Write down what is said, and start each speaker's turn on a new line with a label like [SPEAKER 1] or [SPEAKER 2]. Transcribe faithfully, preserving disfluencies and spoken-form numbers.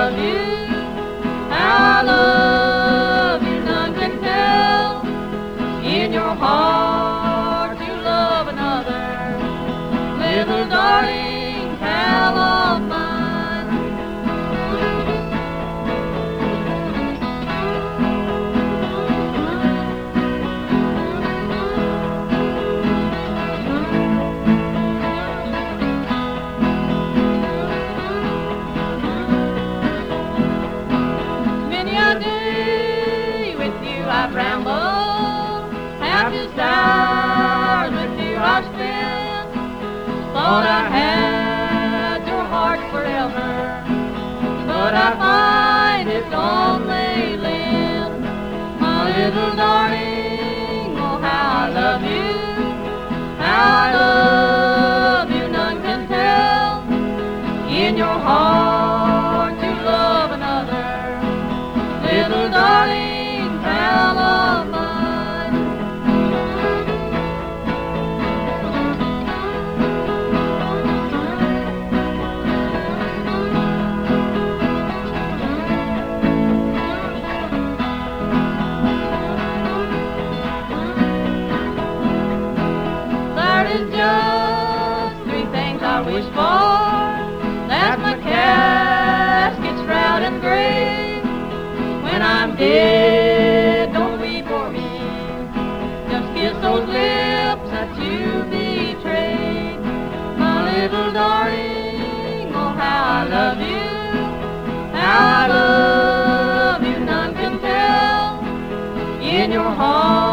[SPEAKER 1] love you, how I love you, none can tell. In your heart you love another, little darling pal of mine. Many a day with you I've rambled, happy stars with you I've spent. Thought I had your heart forever, but I find it's only lent. My little darling, oh how I love you, how I love you, none can tell. In your heart you love another, little darling pal of mine. There is just three things I wish for, that's my casket, shroud, and grave. When I'm dead, don't weep for me, just kiss those lips that you betrayed. My little darling, oh how I love you, how I love you, none can tell. In your heart